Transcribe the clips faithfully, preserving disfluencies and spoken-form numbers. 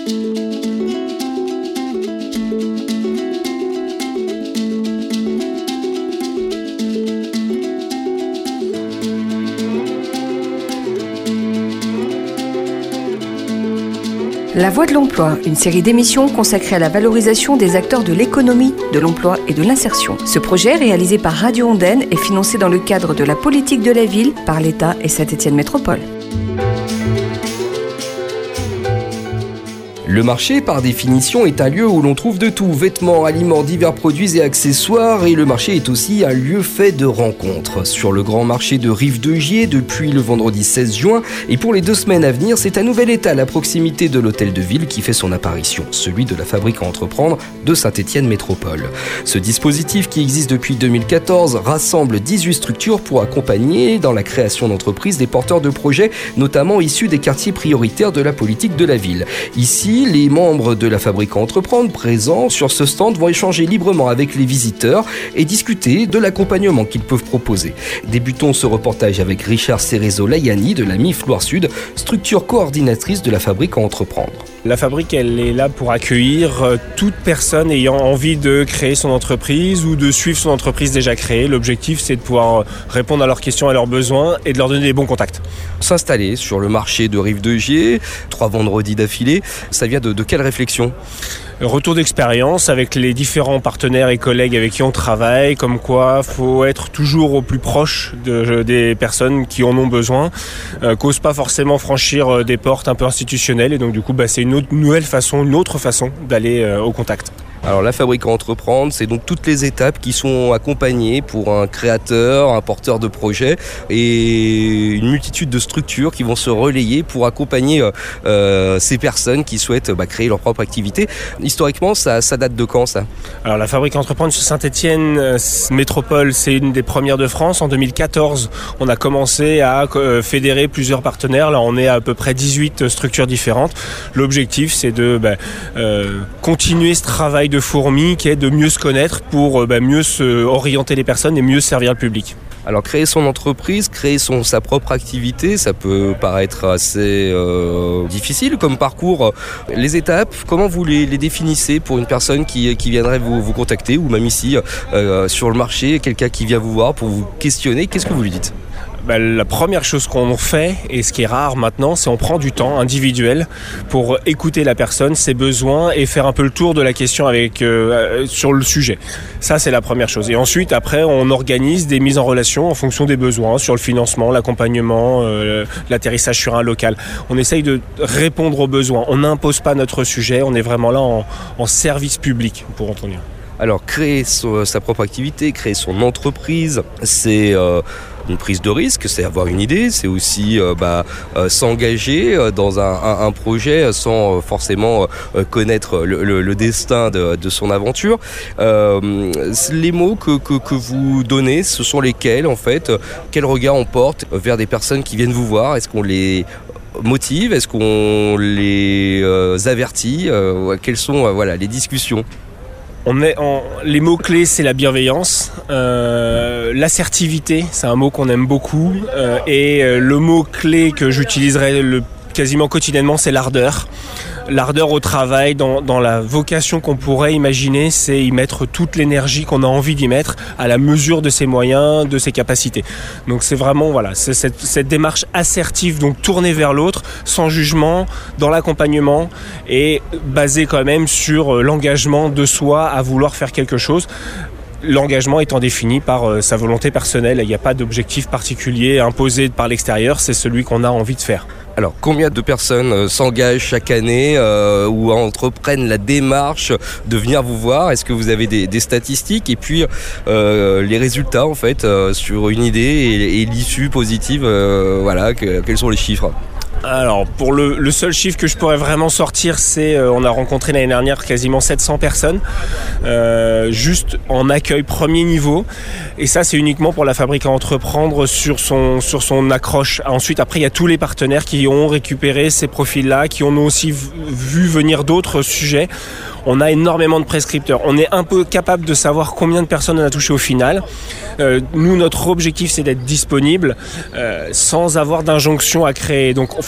La Voix de l'Emploi, une série d'émissions consacrée à la valorisation des acteurs de l'économie, de l'emploi et de l'insertion. Ce projet, réalisé par Radio Ondaine, est financé dans le cadre de la politique de la ville par l'État et Saint-Étienne Métropole. Le marché, par définition, est un lieu où l'on trouve de tout, vêtements, aliments, divers produits et accessoires, et le marché est aussi un lieu fait de rencontres. Sur le grand marché de Rive-de-Gier, depuis le vendredi seize juin, et pour les deux semaines à venir, c'est un nouvel étal à proximité de l'hôtel de ville qui fait son apparition, celui de la fabrique à entreprendre de Saint-Étienne Métropole. Ce dispositif, qui existe depuis deux mille quatorze, rassemble dix-huit structures pour accompagner dans la création d'entreprises des porteurs de projets, notamment issus des quartiers prioritaires de la politique de la ville. Ici, les membres de la fabrique à entreprendre présents sur ce stand vont échanger librement avec les visiteurs et discuter de l'accompagnement qu'ils peuvent proposer. Débutons ce reportage avec Richard Cerezo-Layani de la M I F Loire Sud, structure coordinatrice de la fabrique à entreprendre. La fabrique, elle est là pour accueillir toute personne ayant envie de créer son entreprise ou de suivre son entreprise déjà créée. L'objectif, c'est de pouvoir répondre à leurs questions, à leurs besoins et de leur donner des bons contacts. S'installer sur le marché de Rive-de-Gier, trois vendredis d'affilée, ça vient de, de quelle réflexion ? Retour d'expérience avec les différents partenaires et collègues avec qui on travaille, comme quoi il faut être toujours au plus proche de, des personnes qui en ont besoin, euh, qu'ose pas forcément franchir des portes un peu institutionnelles, et donc du coup bah, c'est une autre, nouvelle façon, une autre façon d'aller euh, au contact. Alors la fabrique à entreprendre, c'est donc toutes les étapes qui sont accompagnées pour un créateur, un porteur de projet et une multitude de structures qui vont se relayer pour accompagner euh, ces personnes qui souhaitent bah, créer leur propre activité. Historiquement, ça, ça date de quand ça ? Alors la fabrique à entreprendre sur Saint-Étienne euh, Métropole, c'est une des premières de France. En deux mille quatorze, on a commencé à euh, fédérer plusieurs partenaires. Là, on est à, à peu près dix-huit structures différentes. L'objectif, c'est de bah, euh, continuer ce travail de fourmi qui est de mieux se connaître pour bah, mieux se orienter les personnes et mieux servir le public. Alors créer son entreprise, créer son, sa propre activité, ça peut paraître assez euh, difficile comme parcours. Les étapes, comment vous les, les définissez pour une personne qui, qui viendrait vous, vous contacter ou même ici euh, sur le marché, quelqu'un qui vient vous voir pour vous questionner, qu'est-ce que vous lui dites ? Bah, la première chose qu'on fait, et ce qui est rare maintenant, c'est on prend du temps individuel pour écouter la personne, ses besoins et faire un peu le tour de la question avec, euh, sur le sujet. Ça, c'est la première chose. Et ensuite, après, on organise des mises en relation en fonction des besoins, sur le financement, l'accompagnement, euh, l'atterrissage sur un local. On essaye de répondre aux besoins. On n'impose pas notre sujet, on est vraiment là en, en service public, pour entendre. Alors, créer so, sa propre activité, créer son entreprise, c'est euh, une prise de risque, c'est avoir une idée, c'est aussi euh, bah, euh, s'engager dans un, un, un projet sans euh, forcément euh, connaître le, le, le destin de, de son aventure. Euh, les mots que, que, que vous donnez, ce sont lesquels en fait ? Quel regard on porte vers des personnes qui viennent vous voir ? Est-ce qu'on les motive ? Est-ce qu'on les euh, avertit ? euh, Quelles sont euh, voilà, les discussions ? On est en... Les mots-clés, c'est la bienveillance, euh, l'assertivité, c'est un mot qu'on aime beaucoup, euh, et euh, le mot-clé que j'utiliserai le... quasiment quotidiennement, c'est l'ardeur. L'ardeur au travail, dans, dans la vocation qu'on pourrait imaginer, c'est y mettre toute l'énergie qu'on a envie d'y mettre à la mesure de ses moyens, de ses capacités. Donc c'est vraiment voilà, c'est cette, cette démarche assertive, donc tournée vers l'autre, sans jugement, dans l'accompagnement et basée quand même sur l'engagement de soi à vouloir faire quelque chose. L'engagement étant défini par euh, sa volonté personnelle, il n'y a pas d'objectif particulier imposé par l'extérieur, c'est celui qu'on a envie de faire. Alors, combien de personnes euh, s'engagent chaque année euh, ou entreprennent la démarche de venir vous voir ? Est-ce que vous avez des, des statistiques ? Et puis, euh, les résultats, en fait, euh, sur une idée et, et l'issue positive, euh, voilà, que, quels sont les chiffres ? Alors, pour le, le seul chiffre que je pourrais vraiment sortir, c'est euh, on a rencontré l'année dernière quasiment sept cents personnes, euh, juste en accueil premier niveau. Et ça, c'est uniquement pour la fabrique à entreprendre sur son, sur son accroche. Ensuite, après, il y a tous les partenaires qui ont récupéré ces profils-là, qui ont aussi vu venir d'autres sujets. On a énormément de prescripteurs. On est un peu capable de savoir combien de personnes on a touché au final. Euh, nous, notre objectif, c'est d'être disponible euh, sans avoir d'injonction à créer. Donc,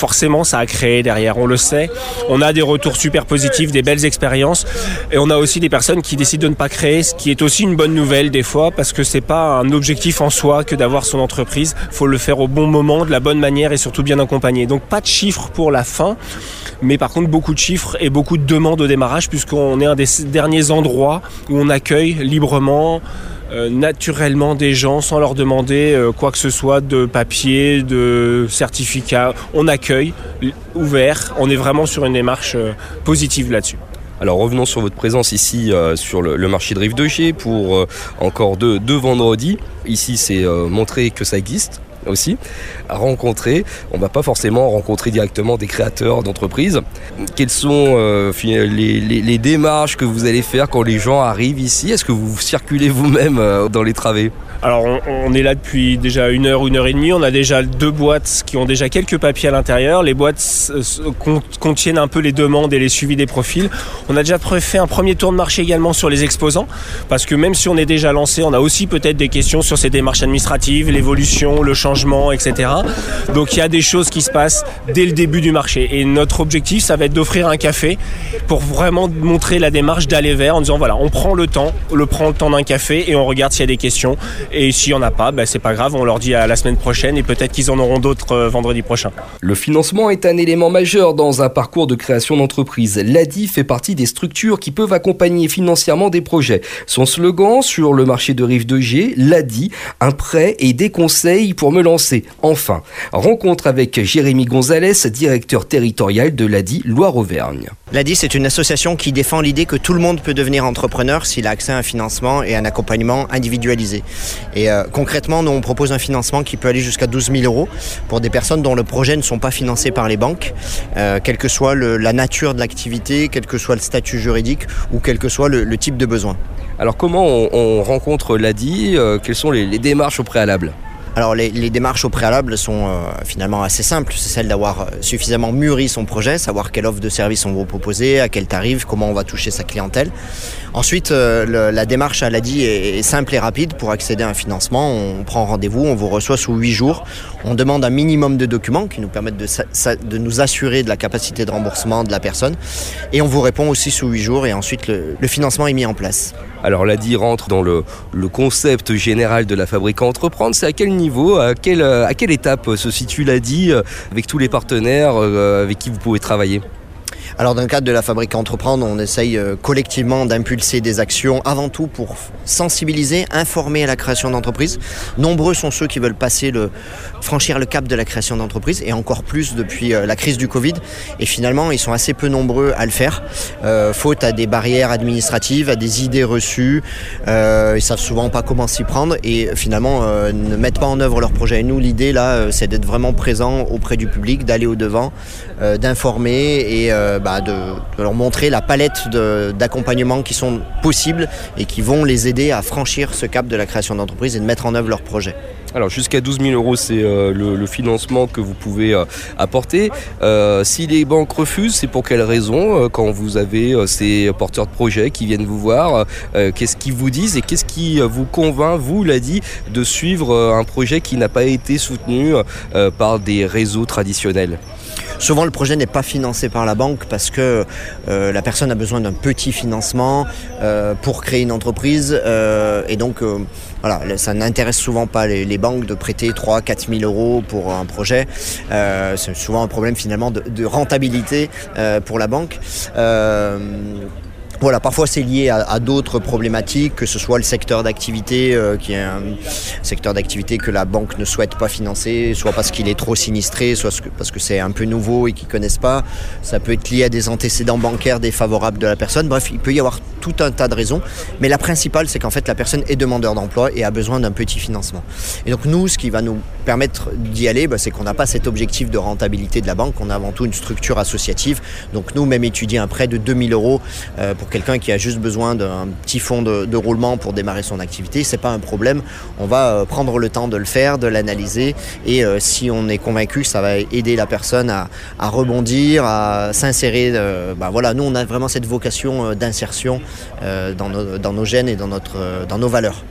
forcément ça a créé derrière, on le sait. On a des retours super positifs, des belles expériences et on a aussi des personnes qui décident de ne pas créer, ce qui est aussi une bonne nouvelle des fois parce que c'est pas un objectif en soi que d'avoir son entreprise. Il faut le faire au bon moment, de la bonne manière et surtout bien accompagné. Donc pas de chiffres pour la fin, mais par contre beaucoup de chiffres et beaucoup de demandes au démarrage puisqu'on est un des derniers endroits où on accueille librement Euh, naturellement des gens sans leur demander euh, quoi que ce soit de papier, de certificat. On accueille, ouvert, on est vraiment sur une démarche euh, positive là-dessus. Alors revenons sur votre présence ici euh, sur le, le marché de Rive de Gier pour euh, encore deux, deux vendredis. Ici c'est euh, montrer que ça existe aussi, à rencontrer. On ne va pas forcément rencontrer directement des créateurs d'entreprises. Quelles sont euh, les, les, les démarches que vous allez faire quand les gens arrivent ici? Est-ce que vous circulez vous-même euh, dans les travées? Alors on, on est là depuis déjà une heure, une heure et demie. On a déjà deux boîtes qui ont déjà quelques papiers à l'intérieur. Les boîtes contiennent un peu les demandes et les suivis des profils. On a déjà fait un premier tour de marché également sur les exposants parce que même si on est déjà lancé, on a aussi peut-être des questions sur ces démarches administratives, l'évolution, le changement, et cetera. Donc il y a des choses qui se passent dès le début du marché. Et notre objectif, ça va être d'offrir un café pour vraiment montrer la démarche d'aller vers en disant voilà, on prend le temps, on le prend le temps d'un café et on regarde s'il y a des questions. Et s'il n'y en a pas, ben c'est pas grave, on leur dit à la semaine prochaine et peut-être qu'ils en auront d'autres euh, vendredi prochain. Le financement est un élément majeur dans un parcours de création d'entreprise. L'A D I fait partie des structures qui peuvent accompagner financièrement des projets. Son slogan sur le marché de Rive de Gier, l'A D I, un prêt et des conseils pour me lancer. Enfin, rencontre avec Jérémy Gonzalez, directeur territorial de l'A D I Loire-Auvergne. L'A D I, c'est une association qui défend l'idée que tout le monde peut devenir entrepreneur s'il a accès à un financement et un accompagnement individualisé. Et euh, concrètement, nous on propose un financement qui peut aller jusqu'à douze mille euros pour des personnes dont le projet ne sont pas financés par les banques, euh, quelle que soit le, la nature de l'activité, quel que soit le statut juridique ou quel que soit le, le type de besoin. Alors comment on, on rencontre l'A D I? euh, Quelles sont les, les démarches au préalable? Alors les, les démarches au préalable sont euh, finalement assez simples. C'est celle d'avoir suffisamment mûri son projet, savoir quelle offre de service on va proposer, à quel tarif, comment on va toucher sa clientèle. Ensuite, euh, le, la démarche à l'A D I est, est simple et rapide. Pour accéder à un financement, on prend rendez-vous, on vous reçoit sous huit jours. On demande un minimum de documents qui nous permettent de, de nous assurer de la capacité de remboursement de la personne. Et on vous répond aussi sous huit jours et ensuite le, le financement est mis en place. Alors l'A D I rentre dans le, le concept général de la fabrique à entreprendre. C'est à quel niveau, à quelle, à quelle étape se situe l'A D I avec tous les partenaires avec qui vous pouvez travailler? Alors dans le cadre de la fabrique à entreprendre, on essaye collectivement d'impulser des actions avant tout pour sensibiliser, informer à la création d'entreprise. Nombreux sont ceux qui veulent passer le, franchir le cap de la création d'entreprise et encore plus depuis la crise du Covid. Et finalement, ils sont assez peu nombreux à le faire, euh, faute à des barrières administratives, à des idées reçues. Euh, ils savent souvent pas comment s'y prendre et finalement euh, ne mettent pas en œuvre leur projet. Et nous, l'idée là, c'est d'être vraiment présent auprès du public, d'aller au devant, euh, d'informer et euh, Bah de, de leur montrer la palette de, d'accompagnement qui sont possibles et qui vont les aider à franchir ce cap de la création d'entreprise et de mettre en œuvre leur projet. Alors jusqu'à douze mille euros, c'est euh, le, le financement que vous pouvez euh, apporter. Euh, si les banques refusent, c'est pour quelle raison? euh, Quand vous avez euh, ces porteurs de projets qui viennent vous voir, euh, qu'est-ce qu'ils vous disent et qu'est-ce qui vous convainc, vous, l'A D I, de suivre euh, un projet qui n'a pas été soutenu euh, par des réseaux traditionnels? Souvent, le projet n'est pas financé par la banque parce que euh, la personne a besoin d'un petit financement euh, pour créer une entreprise euh, et donc euh, voilà, ça n'intéresse souvent pas les, les banques de prêter trois à quatre mille euros pour un projet. Euh, c'est souvent un problème finalement de, de rentabilité euh, pour la banque. Euh, Voilà, parfois c'est lié à, à d'autres problématiques, que ce soit le secteur d'activité, euh, qui est un secteur d'activité que la banque ne souhaite pas financer, soit parce qu'il est trop sinistré, soit parce que c'est un peu nouveau et qu'ils ne connaissent pas. Ça peut être lié à des antécédents bancaires défavorables de la personne. Bref, il peut y avoir tout un tas de raisons. Mais la principale, c'est qu'en fait, la personne est demandeur d'emploi et a besoin d'un petit financement. Et donc nous, ce qui va nous permettre d'y aller, bah, c'est qu'on n'a pas cet objectif de rentabilité de la banque. On a avant tout une structure associative. Donc nous, même étudier un prêt de deux mille euros euh, pour quelqu'un qui a juste besoin d'un petit fonds de, de roulement pour démarrer son activité, c'est pas un problème. On va euh, prendre le temps de le faire, de l'analyser et euh, si on est convaincu que ça va aider la personne à, à rebondir, à s'insérer, euh, bah voilà, nous on a vraiment cette vocation euh, d'insertion euh, dans, nos, dans nos gènes et dans, notre, euh, dans nos valeurs.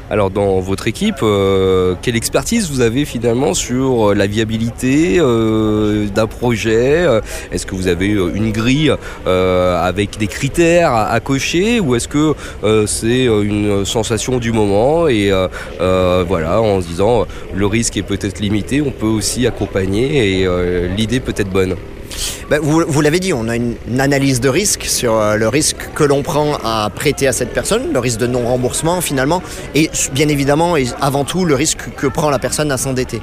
Alors dans votre équipe, euh, quelle expertise vous avez finalement sur la viabilité euh, d'un projet ? Est-ce que vous avez une grille euh, avec des critères à, à cocher, ou est-ce que euh, c'est une sensation du moment et euh, euh, voilà, en se disant le risque est peut-être limité, on peut aussi accompagner et euh, l'idée peut être bonne? Ben, vous, vous l'avez dit, on a une, une analyse de risque sur euh, le risque que l'on prend à prêter à cette personne, le risque de non-remboursement finalement, et bien évidemment et avant tout le risque que prend la personne à s'endetter.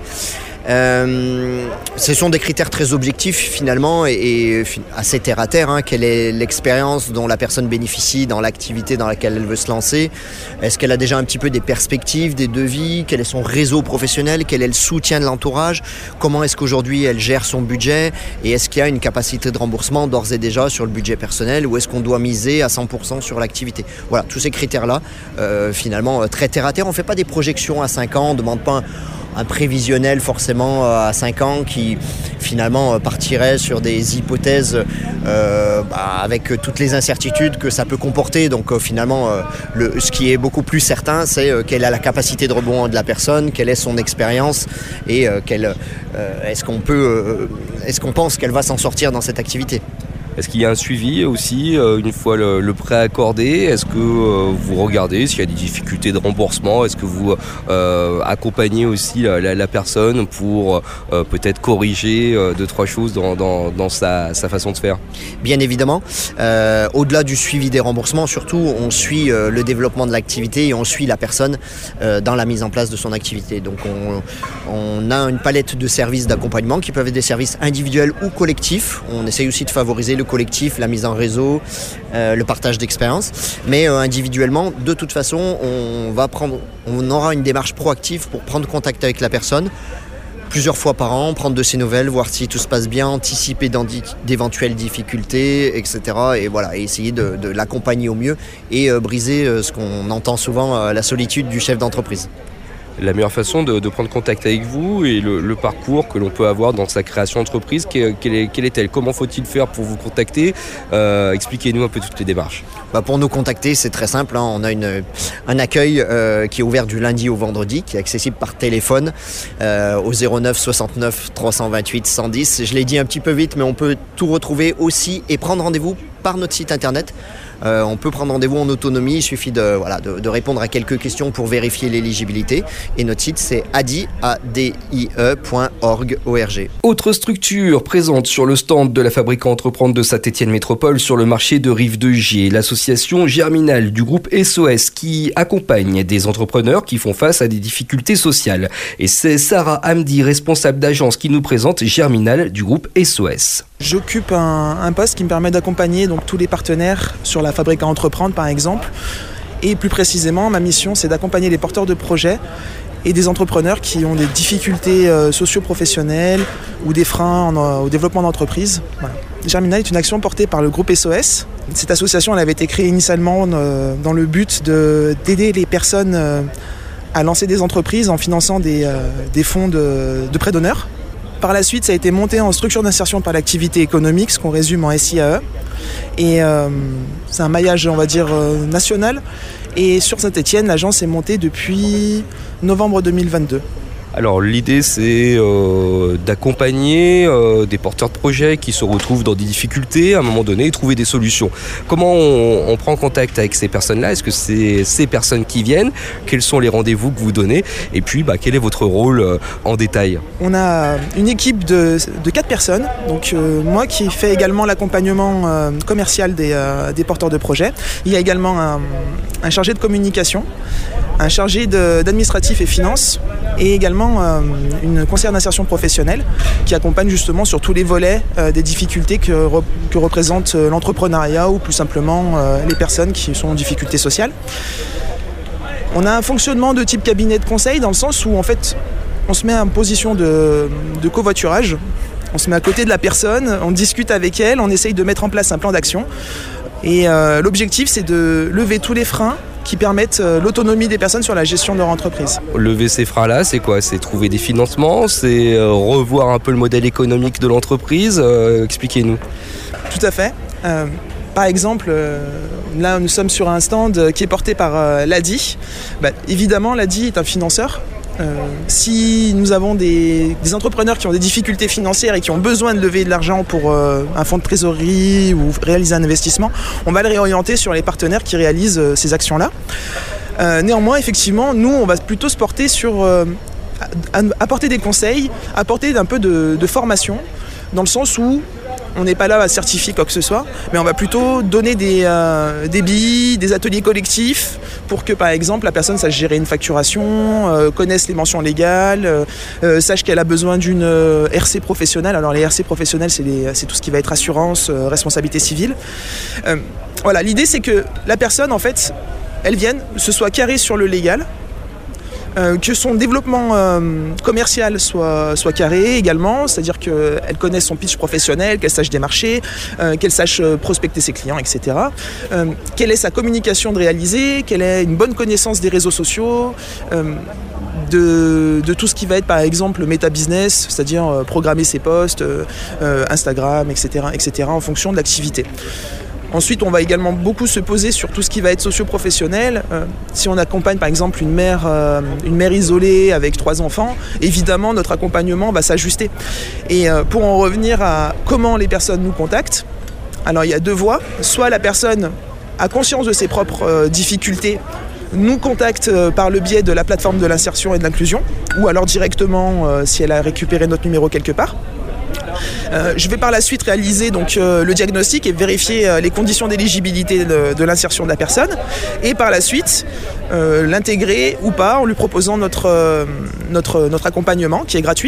Euh, ce sont des critères très objectifs finalement et, et assez terre à terre. Hein. Quelle est l'expérience dont la personne bénéficie dans l'activité dans laquelle elle veut se lancer ? Est-ce qu'elle a déjà un petit peu des perspectives, des devis ? Quel est son réseau professionnel ? Quel est le soutien de l'entourage ? Comment est-ce qu'aujourd'hui elle gère son budget ? Et est-ce qu'il y a une capacité de remboursement d'ores et déjà sur le budget personnel, ou est-ce qu'on doit miser à cent pour cent sur l'activité ? Voilà, tous ces critères-là, euh, finalement très terre à terre. On ne fait pas des projections à cinq ans, on ne demande pas un un prévisionnel forcément à cinq ans qui finalement partirait sur des hypothèses euh, bah, avec toutes les incertitudes que ça peut comporter. Donc euh, finalement, euh, le, ce qui est beaucoup plus certain, c'est euh, quelle est la capacité de rebond de la personne, quelle est son expérience et euh, quelle, euh, est-ce qu'on peut, euh, est-ce qu'on pense qu'elle va s'en sortir dans cette activité. Est-ce qu'il y a un suivi aussi, euh, une fois le, le prêt accordé ? Est-ce que euh, vous regardez s'il y a des difficultés de remboursement ? Est-ce que vous euh, accompagnez aussi la, la, la personne pour euh, peut-être corriger euh, deux, trois choses dans, dans, dans sa, sa façon de faire ? Bien évidemment. Euh, au-delà du suivi des remboursements, surtout, on suit euh, le développement de l'activité et on suit la personne euh, dans la mise en place de son activité. Donc on, on a une palette de services d'accompagnement qui peuvent être des services individuels ou collectifs. On essaye aussi de favoriser le collectif, la mise en réseau, euh, le partage d'expériences. Mais euh, individuellement, de toute façon, on va prendre, on aura une démarche proactive pour prendre contact avec la personne plusieurs fois par an, prendre de ses nouvelles, voir si tout se passe bien, anticiper d'éventuelles difficultés, et cetera. Et voilà, et essayer de, de l'accompagner au mieux et euh, briser euh, ce qu'on entend souvent, euh, la solitude du chef d'entreprise. La meilleure façon de, de prendre contact avec vous et le, le parcours que l'on peut avoir dans sa création d'entreprise, quelle, quelle, est, quelle est-elle ? Comment faut-il faire pour vous contacter ? euh, Expliquez-nous un peu toutes les démarches. Bah pour nous contacter, c'est très simple. Hein. On a une, un accueil euh, qui est ouvert du lundi au vendredi, qui est accessible par téléphone euh, au zéro neuf soixante-neuf trois cent vingt-huit cent dix. Je l'ai dit un petit peu vite, mais on peut tout retrouver aussi et prendre rendez-vous par notre site internet. Euh, on peut prendre rendez-vous en autonomie, il suffit de, voilà, de, de répondre à quelques questions pour vérifier l'éligibilité. Et notre site, c'est adi point org. Autre structure présente sur le stand de la Fabrique à entreprendre de Saint-Étienne Métropole sur le marché de Rive-de-Gier, l'association Germinal du groupe S O S qui accompagne des entrepreneurs qui font face à des difficultés sociales. Et c'est Sarah Hamdi, responsable d'agence, qui nous présente Germinal du groupe S O S. J'occupe un, un poste qui me permet d'accompagner donc tous les partenaires sur la Fabrique à entreprendre par exemple. Et plus précisément, ma mission, c'est d'accompagner les porteurs de projets et des entrepreneurs qui ont des difficultés euh, socio-professionnelles ou des freins en, euh, au développement d'entreprise. Voilà. Germinal est une action portée par le groupe S O S. Cette association elle avait été créée initialement euh, dans le but de, d'aider les personnes euh, à lancer des entreprises en finançant des, euh, des fonds de, de prêt d'honneur. Par la suite, ça a été monté en structure d'insertion par l'activité économique, ce qu'on résume en S I A E. Et euh, c'est un maillage, on va dire, euh, national. Et sur Saint-Étienne, l'agence est montée depuis novembre deux mille vingt-deux. Alors l'idée c'est euh, d'accompagner euh, des porteurs de projets qui se retrouvent dans des difficultés à un moment donné et trouver des solutions. Comment on, on prend contact avec ces personnes-là ? Est-ce que c'est ces personnes qui viennent ? Quels sont les rendez-vous que vous donnez ? Et puis bah, quel est votre rôle euh, en détail ? On a une équipe de, de quatre personnes, donc euh, moi qui fais également l'accompagnement euh, commercial des, euh, des porteurs de projets. Il y a également un, un chargé de communication, un chargé de, d'administratif et finances et également euh, une conseillère d'insertion professionnelle qui accompagne justement sur tous les volets euh, des difficultés que, re, que représente euh, l'entrepreneuriat ou plus simplement euh, les personnes qui sont en difficulté sociale. On a un fonctionnement de type cabinet de conseil dans le sens où en fait on se met en position de, de covoiturage, on se met à côté de la personne, on discute avec elle, on essaye de mettre en place un plan d'action et euh, l'objectif c'est de lever tous les freins qui permettent euh, l'autonomie des personnes sur la gestion de leur entreprise. Lever ces freins-là, c'est quoi ? C'est trouver des financements, c'est euh, revoir un peu le modèle économique de l'entreprise. Euh, expliquez-nous. Tout à fait. Euh, par exemple, euh, là nous sommes sur un stand qui est porté par euh, l'A D I. Bah, évidemment, l'A D I est un financeur. Euh, si nous avons des, des entrepreneurs qui ont des difficultés financières et qui ont besoin de lever de l'argent pour euh, un fonds de trésorerie ou réaliser un investissement, on va le réorienter sur les partenaires qui réalisent euh, ces actions-là. Euh, néanmoins, effectivement, nous, on va plutôt se porter sur euh, apporter des conseils, apporter un peu de, de formation, dans le sens où on n'est pas là à certifier quoi que ce soit, mais on va plutôt donner des, euh, des billes, des ateliers collectifs pour que, par exemple, la personne sache gérer une facturation, euh, connaisse les mentions légales, euh, euh, sache qu'elle a besoin d'une euh, R C professionnelle. Alors les R C professionnelles, c'est, les, c'est tout ce qui va être assurance, euh, responsabilité civile. Euh, voilà, l'idée c'est que la personne, en fait, elle vienne, se soit carrée sur le légal, Euh, que son développement euh, commercial soit, soit carré également, c'est-à-dire qu'elle connaisse son pitch professionnel, qu'elle sache démarcher, euh, qu'elle sache prospecter ses clients, et cetera. Euh, quelle est sa communication de réaliser, qu'elle ait une bonne connaissance des réseaux sociaux, euh, de, de tout ce qui va être par exemple le méta-business, c'est-à-dire euh, programmer ses posts, euh, euh, Instagram, et cetera, et cetera en fonction de l'activité. Ensuite, on va également beaucoup se poser sur tout ce qui va être socio-professionnel. Euh, si on accompagne par exemple une mère, euh, une mère isolée avec trois enfants, évidemment notre accompagnement va s'ajuster. Et euh, pour en revenir à comment les personnes nous contactent, alors il y a deux voies. Soit la personne a conscience de ses propres euh, difficultés, nous contacte euh, par le biais de la plateforme de l'insertion et de l'inclusion, ou alors directement euh, si elle a récupéré notre numéro quelque part. Euh, je vais par la suite réaliser donc, euh, le diagnostic et vérifier euh, les conditions d'éligibilité de, de l'insertion de la personne et par la suite euh, l'intégrer ou pas en lui proposant notre, euh, notre, notre accompagnement qui est gratuit.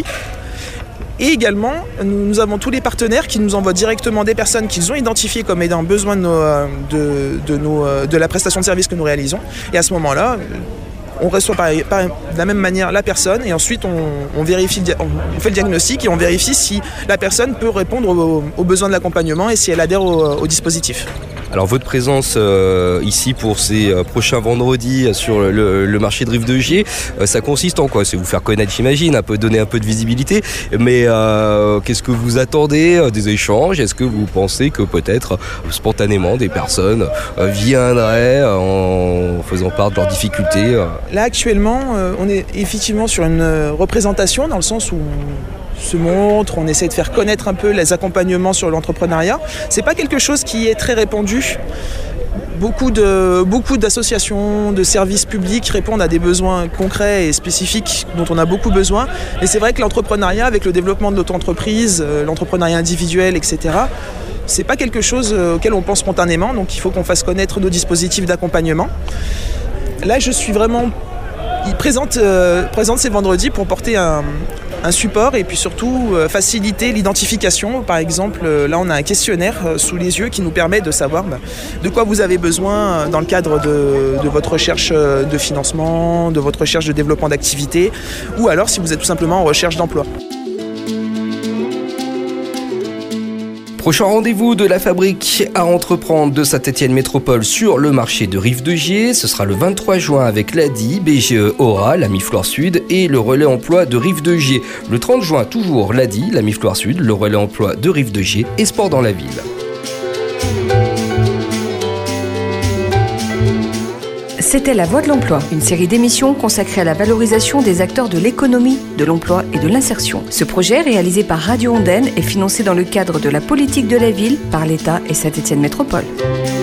Et également, nous, nous avons tous les partenaires qui nous envoient directement des personnes qu'ils ont identifiées comme ayant besoin de, nos, de, de, nos, de la prestation de service que nous réalisons. Et à ce moment-là, on reçoit par, par, de la même manière la personne et ensuite on, on, vérifie, on fait le diagnostic et on vérifie si la personne peut répondre aux, aux besoins de l'accompagnement et si elle adhère au, au dispositif. Alors votre présence euh, ici pour ces euh, prochains vendredis sur le, le, le marché de Rive de Gier, euh, ça consiste en quoi? C'est vous faire connaître, j'imagine, un peu donner un peu de visibilité, mais euh, qu'est-ce que vous attendez euh, des échanges? Est-ce que vous pensez que peut-être euh, spontanément des personnes euh, viendraient euh, en faisant part de leurs difficultés euh... Là actuellement, euh, on est effectivement sur une euh, représentation dans le sens où se montre, on essaie de faire connaître un peu les accompagnements sur l'entrepreneuriat. C'est pas quelque chose qui est très répandu. Beaucoup, de, beaucoup d'associations, de services publics répondent à des besoins concrets et spécifiques dont on a beaucoup besoin. Et c'est vrai que l'entrepreneuriat, avec le développement de l'auto-entreprise, l'entrepreneuriat individuel, et cetera, c'est pas quelque chose auquel on pense spontanément. Donc il faut qu'on fasse connaître nos dispositifs d'accompagnement. Là, je suis vraiment présente, euh, présente ces vendredis pour porter un, un support et puis surtout euh, faciliter l'identification. Par exemple, euh, là on a un questionnaire euh, sous les yeux qui nous permet de savoir bah, de quoi vous avez besoin dans le cadre de, de votre recherche de financement, de votre recherche de développement d'activité ou alors si vous êtes tout simplement en recherche d'emploi. Prochain rendez-vous de la fabrique à entreprendre de Saint-Étienne Métropole sur le marché de Rive de Gier. Ce sera le vingt-trois juin avec l'A D I, B G E Aura, la Mifloire Sud et le relais emploi de Rive de Gier. Le trente juin, toujours l'A D I, la Mifloire Sud, le relais emploi de Rive de Gier et Sport dans la ville. C'était La Voix de l'Emploi, une série d'émissions consacrée à la valorisation des acteurs de l'économie, de l'emploi et de l'insertion. Ce projet, réalisé par Radio Ondaine, est financé dans le cadre de la politique de la ville par l'État et Saint-Étienne Métropole.